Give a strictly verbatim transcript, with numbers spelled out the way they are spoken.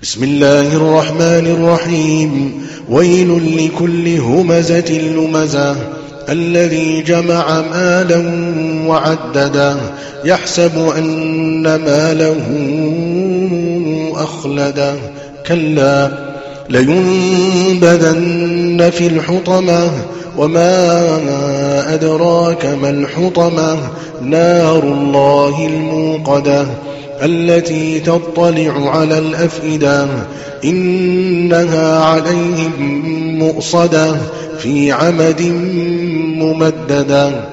بسم الله الرحمن الرحيم. ويل لكل همزة لمزة الذي جمع مالا وعدده يحسب أن ماله أخلده كلا لينبذن في الحطمة وما أدراك ما الحطمة نار الله الموقدة التي تطلع على الأفئدة إنها عليهم مؤصدة في عمد ممددة.